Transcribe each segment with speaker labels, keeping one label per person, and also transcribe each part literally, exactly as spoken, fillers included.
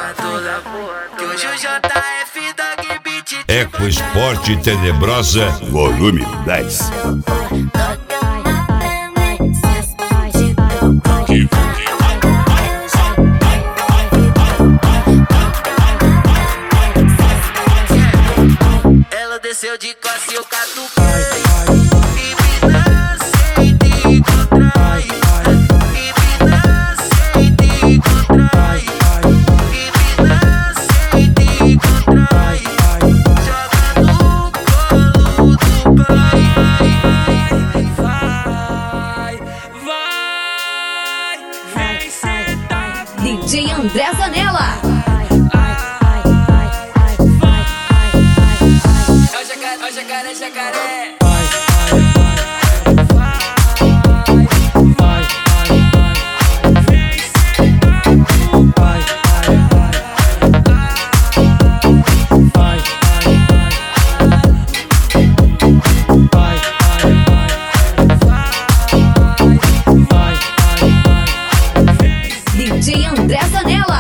Speaker 1: porra toda. Que hoje o J F da Beat.
Speaker 2: Eco Esporte Tenebrosa, volume dez.
Speaker 1: Ela desceu de classe, eu catuquei e me dancei de contrai. E me dancei de contrai. E me dancei de contrai. Joga no colo do pai. Vai, vai, vem sentar.
Speaker 3: D J André Zanella.
Speaker 1: Jacaré, jacaré.
Speaker 3: D J André Zanella.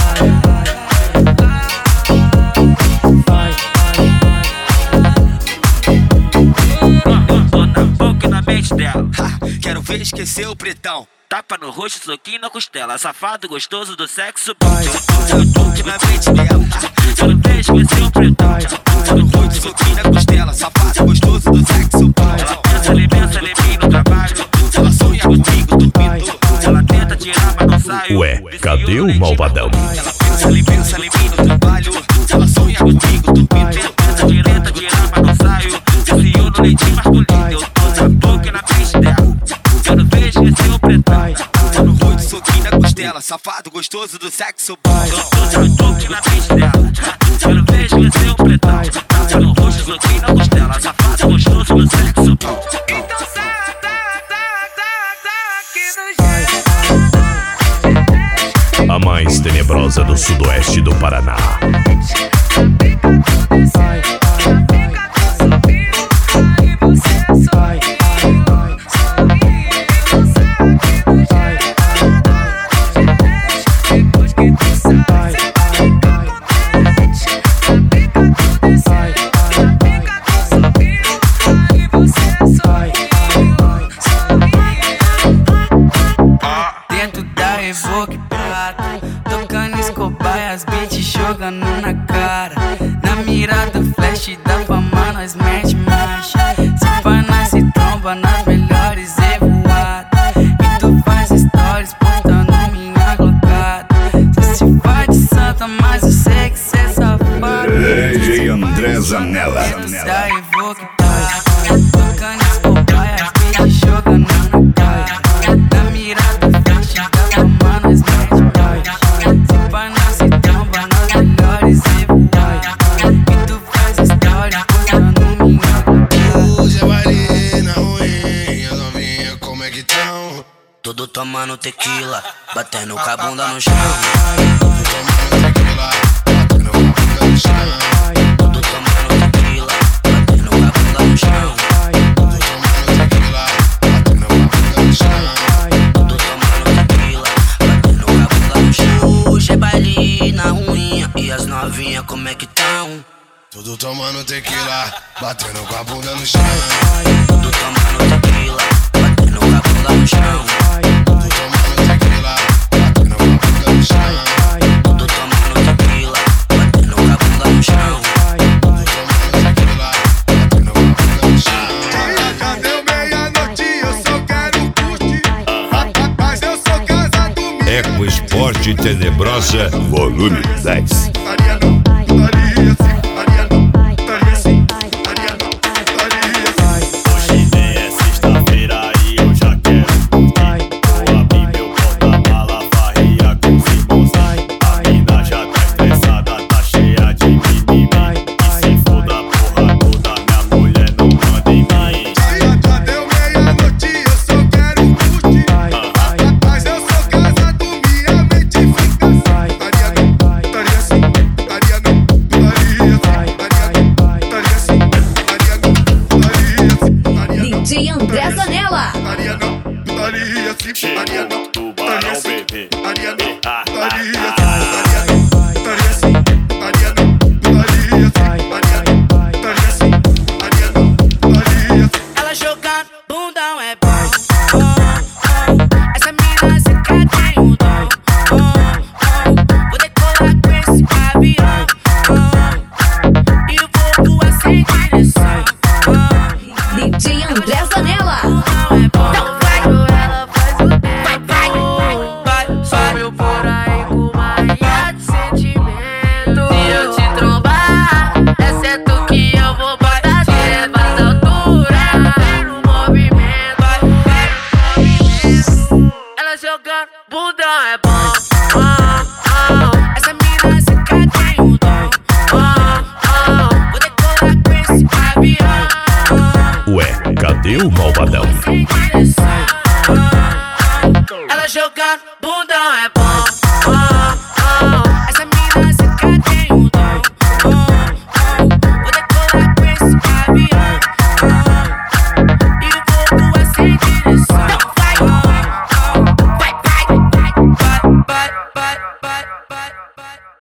Speaker 1: Dela. Ha, quero ver esquecer o pretão. Tapa no rosto, soquinho na costela. Safado gostoso do sexo. Toque na mente dela. Quero ver esquecer o pretão. Tapa no rosto, soquinho na costela. Safado gostoso do sexo. Ela pensa, ele pensa, ele vem no trabalho. Ela sonha contigo, dormindo. Ela tenta tirar, mas não sai.
Speaker 2: Ué, cadê o malvadão?
Speaker 1: Ela pensa, ele pensa, ele vem no trabalho. Ela sonha contigo, dormindo. Ela pensa, tenta tirar, mas não saio. Viciou no leitinho masculino. Eu tô na boca na frente dela. Quero ver esquecer o pretão. Tá no rosto, soquinho na costela. Safado gostoso do sexo. Eu tô na boca na frente dela. Quero ver esquecer o pretão. Tá no rosto, soquinho na costela. Safado gostoso do sexo. Então senta, tá, tá, tá aqui no jeito.
Speaker 2: A mais tenebrosa do sudoeste do Paraná.
Speaker 1: Dentro da Evoque prata, tocando escobar, as beats jogando na cara. Na mira do flash da fama nós mete marcha. Se pá nós se tromba nas melhores evoadas. E tu faz stories postando minha glocada. Cê se vai de santa, mas eu sei que cê é safado.
Speaker 2: D J André Zanella.
Speaker 1: Dentro da Evoque prata, tocando escobar, as beats jogando na cara. Na mira do flash da fama nós mete marcha. Se pá nós se tromba nas melhores evoadas. E tu faz stories postando minha glocada.
Speaker 4: Hoje é baile na ruim, as novinhas como é que tão?
Speaker 1: Tudo tomando tequila, batendo com a bunda no chão.
Speaker 4: Tudo tomando tequila, batendo com a bunda no chão.
Speaker 1: Tudo tomando tequila, batendo com a bunda no chão.
Speaker 4: Tudo tomando tequila, batendo com a bunda no chão.
Speaker 1: Tudo tomando tequila, batendo com a bunda no chão. Hoje é baile na ruinha e as novinhas como é que tão?
Speaker 4: Tudo tomando tequila, batendo com a bunda no chão.
Speaker 1: Tudo tomando tequila, batendo com a bunda no chão.
Speaker 4: Tudo tomando tequila, batendo com a bunda no chão.
Speaker 1: Tudo tomando tequila, batendo com a bunda no chão.
Speaker 4: Tudo tomando tequila, batendo com a bunda no chão. Já deu meia-noite, eu só quero curtir. Mas eu sou casado,
Speaker 2: Eco Esporte Tenebrosa, volume dez.
Speaker 4: Daria não, daria sim, daria não, daria sim, daria não, daria sim.
Speaker 5: Hoje nem é sexta-feira e eu já quero curtir. Vou abrir meu porta-mala, farria com os irmãos. A mina já tá estressada, tá cheia de mimimi. E se for da porra toda, minha mulher não manda em mim.
Speaker 4: Já deu meia-noite, eu só quero curtir. Mas eu sou casado, minha mente fica assim. Daria não, daria sim,
Speaker 2: Adeus, malvadão.
Speaker 1: Ela jogando bundão é bom.